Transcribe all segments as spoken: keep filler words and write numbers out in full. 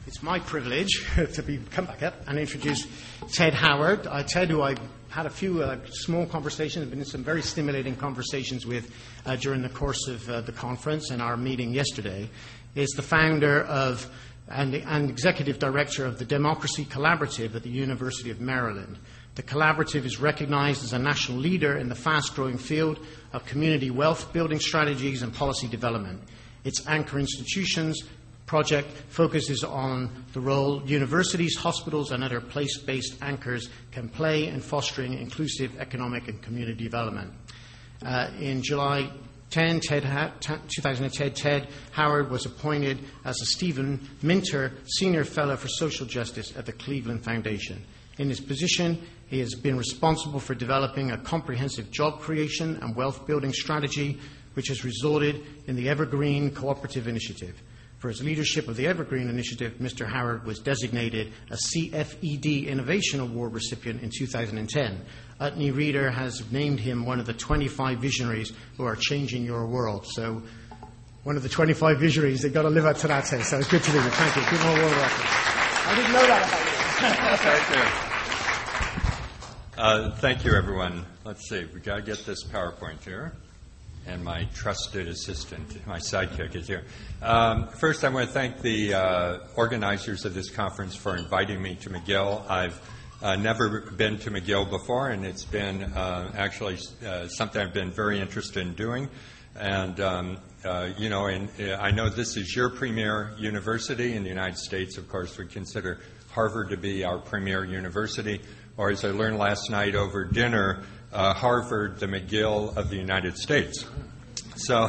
It's my privilege to be come back up and introduce Ted Howard. Uh, Ted, who I had a few uh, small conversations, been in some very stimulating conversations with uh, during the course of uh, the conference and our meeting yesterday, is the founder of and, the, and executive director of the Democracy Collaborative at the University of Maryland. The collaborative is recognized as a national leader in the fast-growing field of community wealth building strategies and policy development. Its anchor institutions project focuses on the role universities, hospitals, and other place-based anchors can play in fostering inclusive economic and community development. Uh, in July tenth, Ted ha- two thousand ten, Ted Howard was appointed as a Stephen Minter Senior Fellow for Social Justice at the Cleveland Foundation. In his position, he has been responsible for developing a comprehensive job creation and wealth building strategy, which has resulted in the Evergreen Cooperative Initiative. For his leadership of the Evergreen Initiative, Mister Howard was designated a C F E D Innovation Award recipient in two thousand ten. Utne Reader has named him one of the twenty-five visionaries who are changing your world. So, one of the twenty-five visionaries, they've got to live up to that. So it's good to meet you. Thank you. Good morning, welcome. I didn't know that about you. Thank you. Uh, thank you, everyone. Let's see. We've got to get this PowerPoint here. And my trusted assistant, my sidekick, is here. Um, first, I want to thank the uh, organizers of this conference for inviting me to McGill. I've uh, never been to McGill before, and it's been uh, actually uh, something I've been very interested in doing. And, um, uh, you know, and, uh, I know this is your premier university in the United States. Of course, we consider Harvard to be our premier university. Or as I learned last night over dinner, Uh, Harvard, the McGill of the United States. So,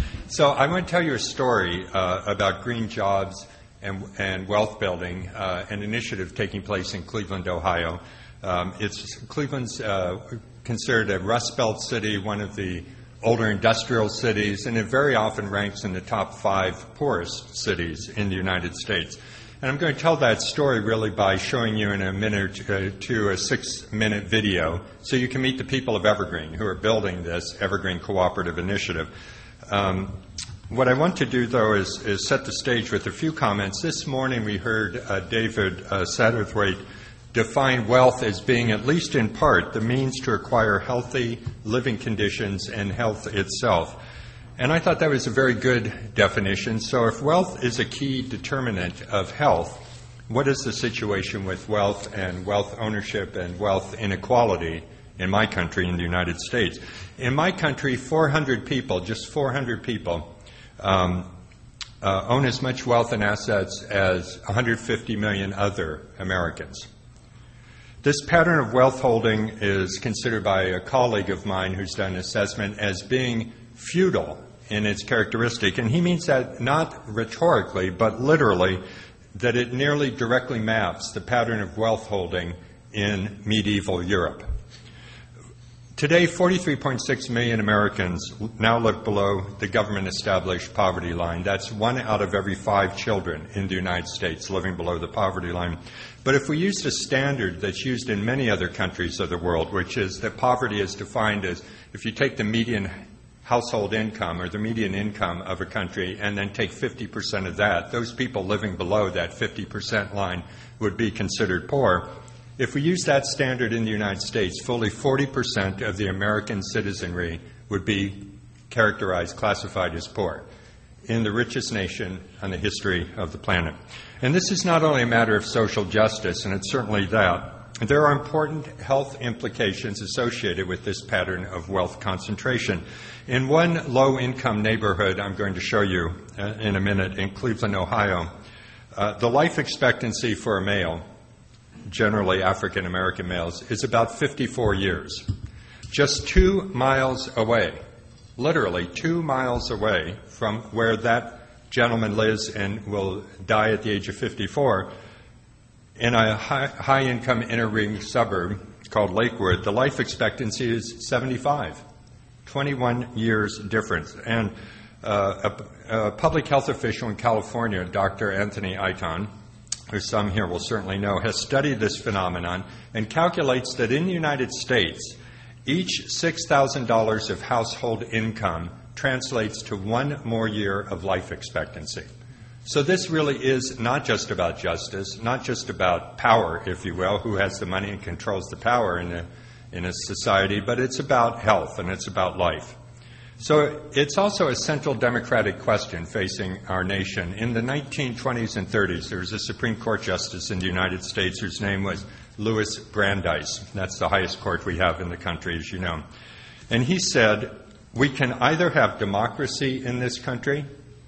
so I want to tell you a story uh, about green jobs and, and wealth building, uh, an initiative taking place in Cleveland, Ohio. Um, it's Cleveland's uh, considered a Rust Belt city, one of the older industrial cities, and it very often ranks in the top five poorest cities in the United States. And I'm going to tell that story really by showing you in a minute or two a six-minute video so you can meet the people of Evergreen who are building this Evergreen Cooperative Initiative. Um, what I want to do, though, is, is set the stage with a few comments. This morning we heard uh, David uh, Satterthwaite define wealth as being, at least in part, the means to acquire healthy living conditions and health itself. And I thought that was a very good definition. So if wealth is a key determinant of health, what is the situation with wealth and wealth ownership and wealth inequality in my country, in the United States? In my country, four hundred people, just four hundred people, um, uh, own as much wealth and assets as one hundred fifty million other Americans. This pattern of wealth holding is considered by a colleague of mine who's done an assessment as being feudal in its characteristic, and he means that not rhetorically, but literally, that it nearly directly maps the pattern of wealth holding in medieval Europe. Today, forty-three point six million Americans now live below the government-established poverty line. That's one out of every five children in the United States living below the poverty line. But if we used a standard that's used in many other countries of the world, which is that poverty is defined as if you take the median household income or the median income of a country and then take fifty percent of that, those people living below that fifty percent line would be considered poor. If we use that standard in the United States, fully forty percent of the American citizenry would be characterized, classified as poor in the richest nation on the history of the planet. And this is not only a matter of social justice, and it's certainly that. There are important health implications associated with this pattern of wealth concentration. In one low-income neighborhood I'm going to show you uh, in a minute in Cleveland, Ohio, uh, the life expectancy for a male, generally African-American males, is about fifty-four years. Just two miles away, literally two miles away from where that gentleman lives and will die at the age of fifty-four, in a high, high-income inner-ring suburb called Lakewood, the life expectancy is seventy-five, twenty-one years difference. And uh, a, a public health official in California, Doctor Anthony Aiton, who some here will certainly know, has studied this phenomenon and calculates that in the United States, each six thousand dollars of household income translates to one more year of life expectancy. So this really is not just about justice, not just about power, if you will, who has the money and controls the power in a, in a society, but it's about health and it's about life. So it's also a central democratic question facing our nation. In the nineteen twenties and thirties, there was a Supreme Court justice in the United States whose name was Louis Brandeis. That's the highest court we have in the country, as you know. And he said, we can either have democracy in this country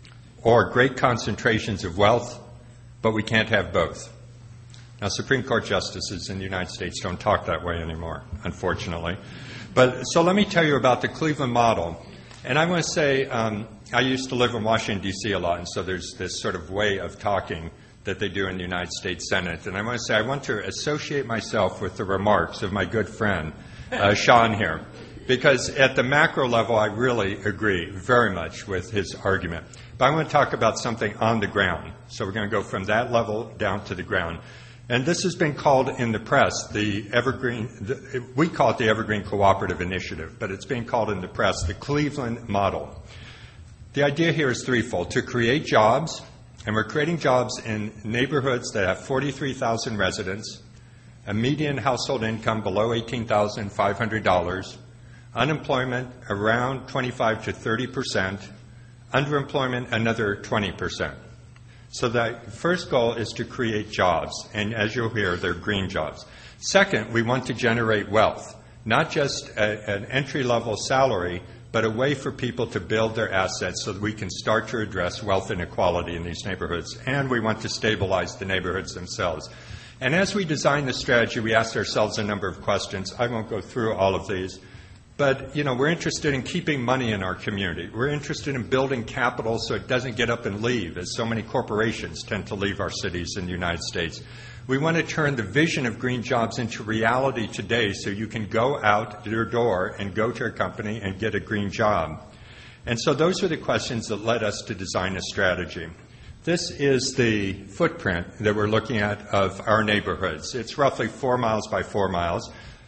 or great concentrations of wealth, but we can't have both. Now, Supreme Court justices in the United States don't talk that way anymore, unfortunately. But so let me tell you about the Cleveland model. And I want to say, um, I used to live in Washington, D C a lot, and so there's this sort of way of talking that they do in the United States Senate. And I want to say I want to associate myself with the remarks of my good friend, uh, Sean here, because at the macro level, I really agree very much with his argument. But I want to talk about something on the ground. So we're going to go from that level down to the ground. And this has been called in the press the Evergreen, the, we call it the Evergreen Cooperative Initiative, but it's being called in the press the Cleveland Model. The idea here is threefold: to create jobs, and we're creating jobs in neighborhoods that have forty-three thousand residents, a median household income below eighteen thousand five hundred dollars, unemployment around twenty-five to thirty percent, underemployment another twenty percent. So the first goal is to create jobs, and as you'll hear, they're green jobs. Second, we want to generate wealth, not just a, an entry-level salary, but a way for people to build their assets so that we can start to address wealth inequality in these neighborhoods. And we want to stabilize the neighborhoods themselves. And as we design the strategy, we asked ourselves a number of questions. I won't go through all of these. But, you know, we're interested in keeping money in our community. We're interested in building capital so it doesn't get up and leave, as so many corporations tend to leave our cities in the United States. We want to turn the vision of green jobs into reality today so you can go out your door and go to a company and get a green job. And so those are the questions that led us to design a strategy. This is the footprint that we're looking at of our neighborhoods. It's roughly four miles by four miles.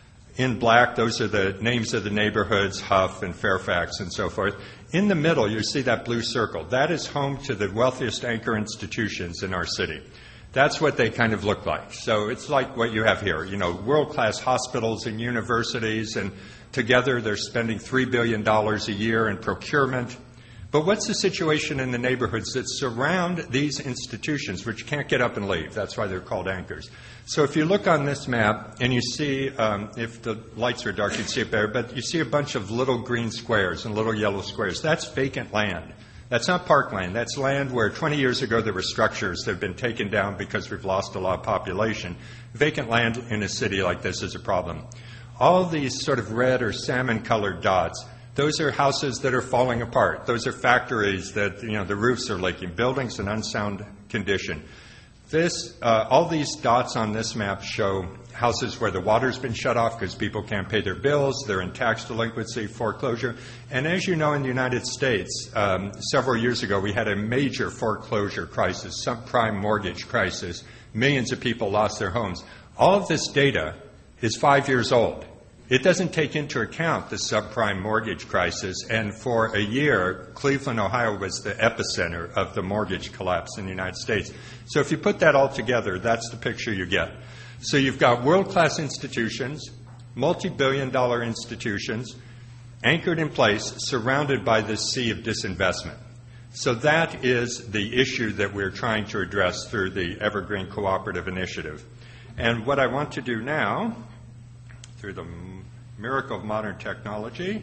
In black, those are the names of the neighborhoods, Huff and Fairfax and so forth. In the middle, you see that blue circle. That is home to the wealthiest anchor institutions in our city. That's what they kind of look like. So it's like what you have here, you know, world-class hospitals and universities, and together they're spending three billion dollars a year in procurement. But what's the situation in the neighborhoods that surround these institutions, which can't get up and leave? That's why they're called anchors. So if you look on this map and you see, um, if the lights are dark, you'd see it better, but you see a bunch of little green squares and little yellow squares. That's vacant land. That's not parkland. That's land where twenty years ago there were structures that have been taken down because we've lost a lot of population. Vacant land in a city like this is a problem. All these sort of red or salmon-colored dots, those are houses that are falling apart. Those are factories that, you know, the roofs are leaking, buildings in unsound condition. This, uh, all these dots on this map show houses where the water's been shut off because people can't pay their bills, they're in tax delinquency, foreclosure. And as you know, in the United States, um, several years ago, we had a major foreclosure crisis, subprime mortgage crisis. Millions of people lost their homes. All of this data is five years old. It doesn't take into account the subprime mortgage crisis, and for a year, Cleveland, Ohio was the epicenter of the mortgage collapse in the United States. So if you put that all together, that's the picture you get. So you've got world-class institutions, multi-billion dollar institutions, anchored in place, surrounded by this sea of disinvestment. So that is the issue that we're trying to address through the Evergreen Cooperative Initiative. And what I want to do now, through the miracle of modern technology,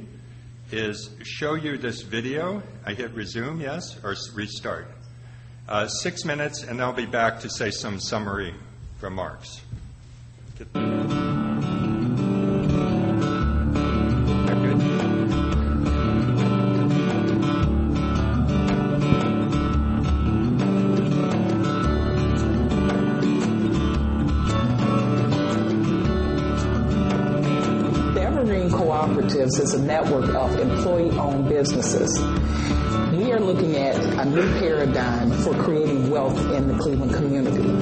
is show you this video. I hit resume, yes, or restart. Uh, six minutes, and I'll be back to say some summary remarks. Get Cooperatives is a network of employee-owned businesses. We are looking at a new paradigm for creating wealth in the Cleveland community. We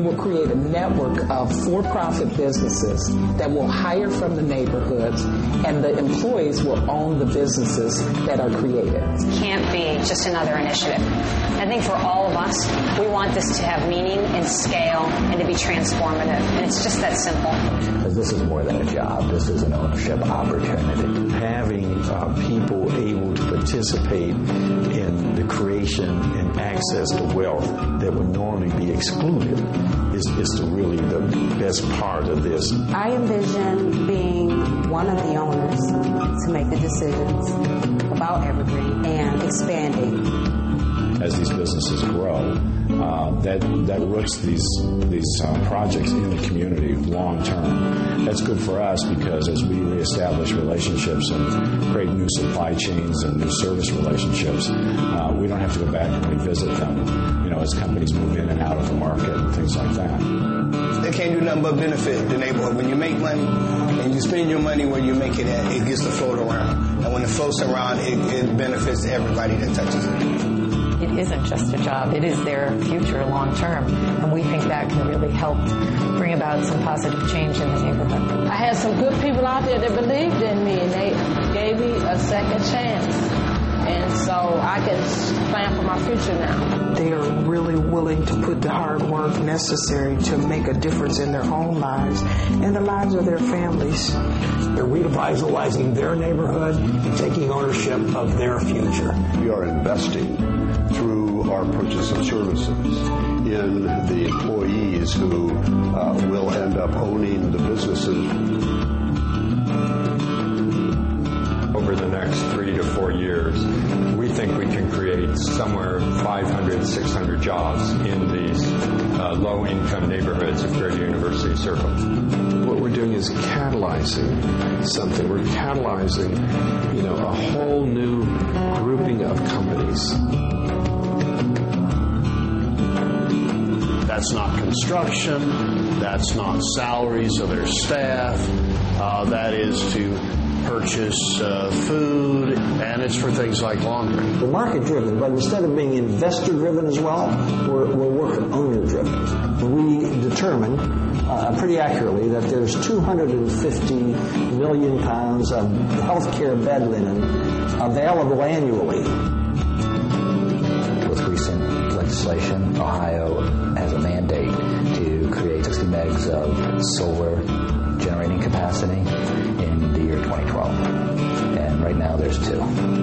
will create a network of for-profit businesses that will hire from the neighborhoods, and the employees will own the businesses that are created. It can't be just another initiative. I think for all of us, we want this to have meaning and scale and to be transformative, and it's just that simple. Because this is more than a job. This is an ownership opportunity. Having uh, people able to participate in the creation and access to wealth that would normally be excluded is, is the really the best part of this. I envision being one of the owners to make the decisions about Evergreen and expanding. As these businesses grow, uh, that that roots these these uh, projects in the community long term. That's good for us because as we reestablish relationships and create new supply chains and new service relationships, uh, we don't have to go back and revisit them. You know, as companies move in and out of the market and things like that. They can't do nothing but benefit the neighborhood. When you make money and you spend your money where you make it at, it gets to float around. And when it floats around, it, it benefits everybody that touches it. It isn't just a job. It is their future long term. And we think that can really help bring about some positive change in the neighborhood. I had some good people out there that believed in me, and they gave me a second chance. And so I can plan for my future now. They are really willing to put the hard work necessary to make a difference in their own lives and the lives of their families. They're revitalizing their neighborhood and taking ownership of their future. We are investing through our purchase of services in the employees who uh, will end up owning the businesses. Over the next three to four years, we think we can create somewhere five hundred, six hundred jobs in these uh, low-income neighborhoods of Greater University Circle. What we're doing is catalyzing something. We're catalyzing, you know, a whole new grouping of companies. That's not construction. That's not salaries of their staff. Uh, that is to purchase uh, food, and it's for things like laundry. We're market-driven, but instead of being investor-driven as well, we're, we're working owner-driven. We determine uh, pretty accurately that there's two hundred fifty million pounds of healthcare bed linen available annually. With recent legislation, Ohio has a mandate to create sixty megs of solar generating capacity in the year twenty twelve. And right now there's two.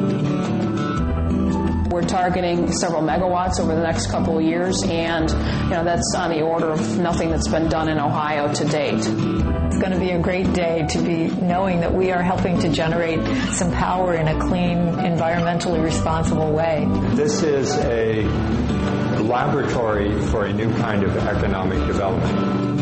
We're targeting several megawatts over the next couple of years, and you know that's on the order of nothing that's been done in Ohio to date. It's going to be a great day to be knowing that we are helping to generate some power in a clean, environmentally responsible way. This is a laboratory for a new kind of economic development.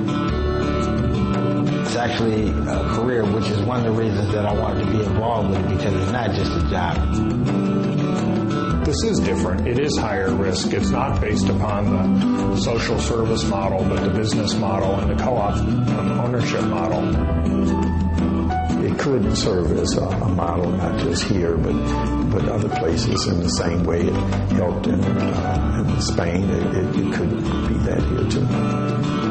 It's actually a career, which is one of the reasons that I wanted to be involved with it, because it's not just a job. This is different. It is higher risk. It's not based upon the social service model, but the business model and the co-op um, ownership model. It could serve as a, a model, not just here, but but other places in the same way it helped in, uh, in Spain. It, it, it could be that here too.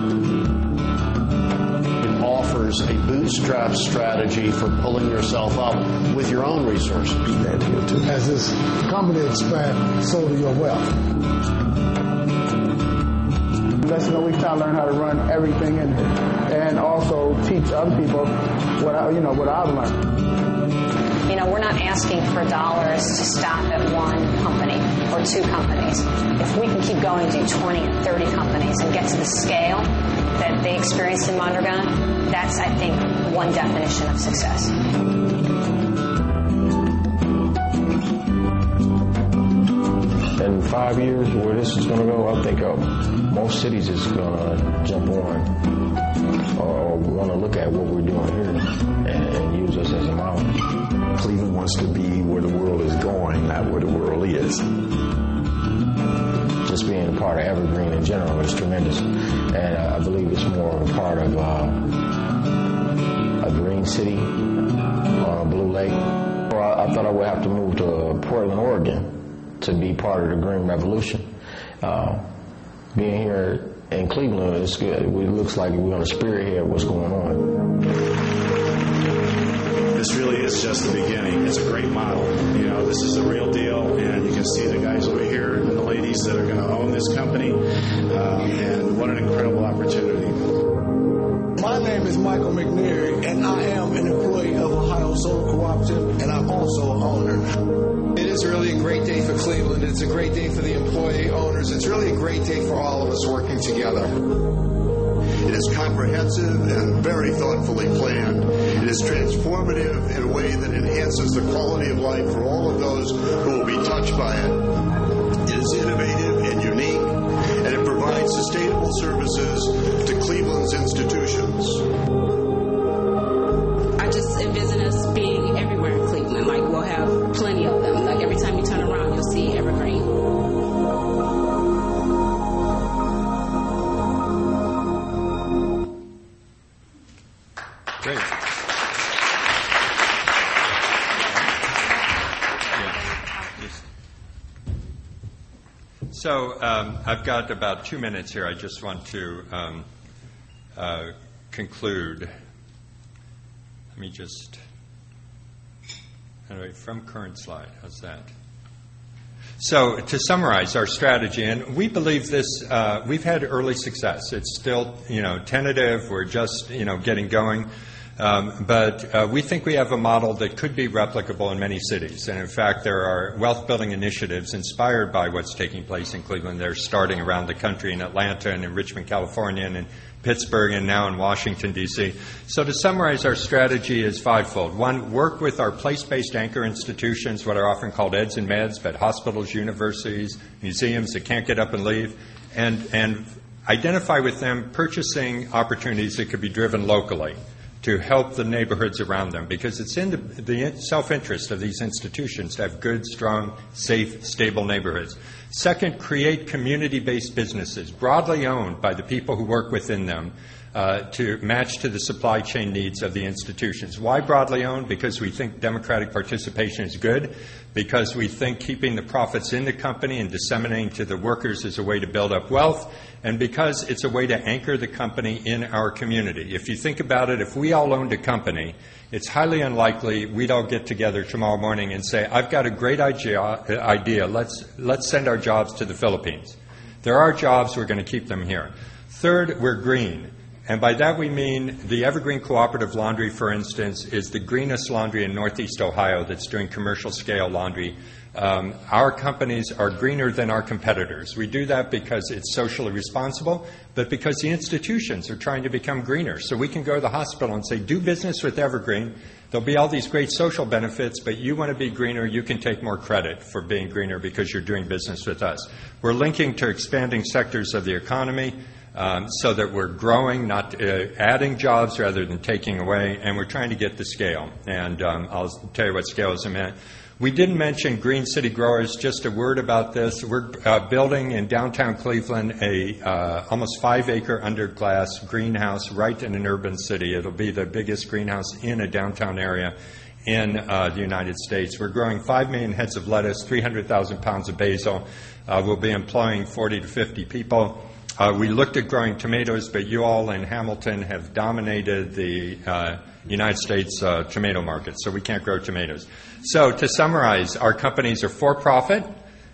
Offers a bootstrap strategy for pulling yourself up with your own resources. Be that here too. As this company expands, so do your wealth. Let's know we try to learn how to run everything in here, and also teach other people what I, you know, what I've learned. You know, we're not asking for dollars to stop at one company or two companies. If we can keep going to twenty and thirty companies and get to the scale that they experienced in Mondragon, that's, I think, one definition of success. In five years, where this is going to go, I think uh, most cities is going to jump on or want to look at what we're doing here and, and use us as a model. Cleveland wants to be where the world is going, not where the world is. Just being a part of Evergreen in general is tremendous, and uh, I believe it's more of a part of uh, a green city on a blue lake. Well, I, I thought I would have to move to Portland, Oregon to be part of the Green Revolution. Uh, being here in Cleveland, it's good. It looks like we're going to spearhead what's going on. This really is just the beginning. It's a great model. You know, this is the real deal, and you can see the guys over here and the ladies that are going to own this company, um, and what an incredible opportunity. My name is Michael McNeary, and I am an employee of Ohio Solar Cooperative, and I'm also an owner. It is really a great day for Cleveland. It's a great day for the employee owners. It's really a great day for all of us working together. It is comprehensive and very thoughtfully planned. It is transformative in a way that enhances the quality of life for all of those who will be touched by it. It is innovative and unique, and it provides sustainable services to Cleveland's institutions. I just envision us being everywhere in Cleveland. Like, we'll have plenty of them. Like, every time you turn around, you'll see Evergreen. Great. So um, I've got about two minutes here. I just want to um, uh, conclude. Let me just, anyway, from current slide, how's that? So to summarize our strategy, and we believe this, uh, we've had early success. It's still, you know, tentative. We're just, you know, getting going. Um, but uh, we think we have a model that could be replicable in many cities. And in fact, there are wealth-building initiatives inspired by what's taking place in Cleveland. They're starting around the country in Atlanta and in Richmond, California, and in Pittsburgh, and now in Washington, D C So to summarize, our strategy is fivefold. One, work with our place-based anchor institutions, what are often called eds and meds, but hospitals, universities, museums that can't get up and leave, and, and identify with them purchasing opportunities that could be driven locally to help the neighborhoods around them, because it's in the, the self-interest of these institutions to have good, strong, safe, stable neighborhoods. Second, create community-based businesses, broadly owned by the people who work within them, uh, to match to the supply chain needs of the institutions. Why broadly owned? Because we think democratic participation is good, because we think keeping the profits in the company and disseminating to the workers is a way to build up wealth, and because it's a way to anchor the company in our community. If you think about it, if we all owned a company, it's highly unlikely we'd all get together tomorrow morning and say, I've got a great idea, idea. Let's, let's send our jobs to the Philippines. There are jobs, we're going to keep them here. Third, we're green. And by that we mean the Evergreen Cooperative Laundry, for instance, is the greenest laundry in Northeast Ohio that's doing commercial scale laundry. Um, our companies are greener than our competitors. We do that because it's socially responsible, but because the institutions are trying to become greener. So we can go to the hospital and say, do business with Evergreen. There'll be all these great social benefits, but you want to be greener, you can take more credit for being greener because you're doing business with us. We're linking to expanding sectors of the economy. Um, so that we're growing, not uh, adding jobs rather than taking away, and we're trying to get the scale. And um, I'll tell you what scale is in a minute. We didn't mention Green City Growers. Just a word about this. We're uh, building in downtown Cleveland a uh, almost five-acre underglass greenhouse right in an urban city. It'll be the biggest greenhouse in a downtown area in uh, the United States. We're growing five million heads of lettuce, three hundred thousand pounds of basil. Uh, we'll be employing forty to fifty people. Uh, we looked at growing tomatoes, but you all in Hamilton have dominated the uh, United States uh, tomato market, so we can't grow tomatoes. So to summarize, our companies are for-profit,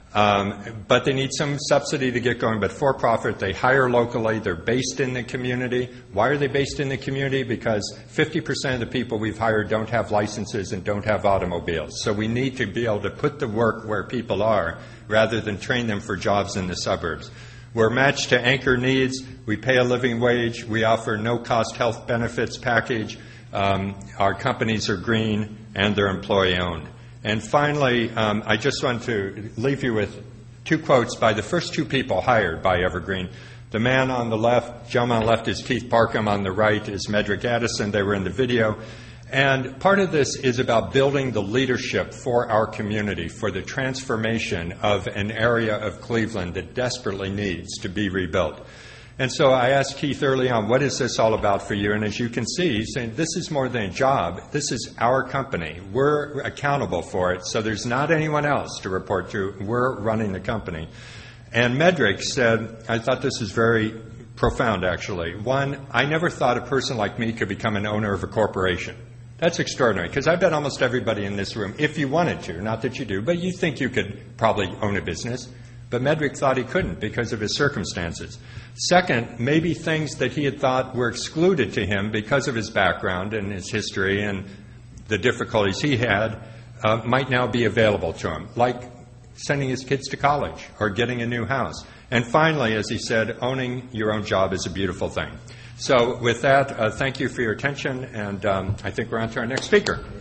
um, but they need some subsidy to get going. But for-profit, they hire locally, they're based in the community. Why are they based in the community? Because fifty percent of the people we've hired don't have licenses and don't have automobiles. So we need to be able to put the work where people are rather than train them for jobs in the suburbs. We're matched to anchor needs. We pay a living wage. We offer no-cost health benefits package. Um, our companies are green, and they're employee-owned. And finally, um, I just want to leave you with two quotes by the first two people hired by Evergreen. The man on the left, gentleman on the left is Keith Parkham. On the right is Medrick Addison. They were in the video. And part of this is about building the leadership for our community, for the transformation of an area of Cleveland that desperately needs to be rebuilt. And so I asked Keith early on, what is this all about for you? And as you can see, he's saying, this is more than a job. This is our company. We're accountable for it. So there's not anyone else to report to. We're running the company. And Medrick said, I thought this is very profound, actually. One, I never thought a person like me could become an owner of a corporation. That's extraordinary, because I bet almost everybody in this room, if you wanted to, not that you do, but you think you could probably own a business. But Medrick thought he couldn't because of his circumstances. Second, maybe things that he had thought were excluded to him because of his background and his history and the difficulties he had uh, might now be available to him, like sending his kids to college or getting a new house. And finally, as he said, owning your own job is a beautiful thing. So with that, uh, thank you for your attention, and um, I think we're on to our next speaker.